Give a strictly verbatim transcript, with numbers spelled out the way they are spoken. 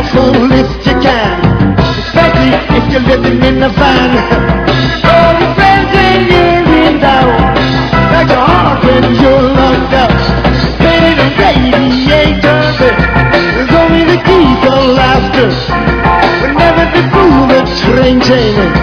fullest you can, especially if you're living in a van. All your friends when you're in doubt, like a heart when you're locked out. Painted a radiator, but there's only the geese of laughter. Whenever they fool the train chain,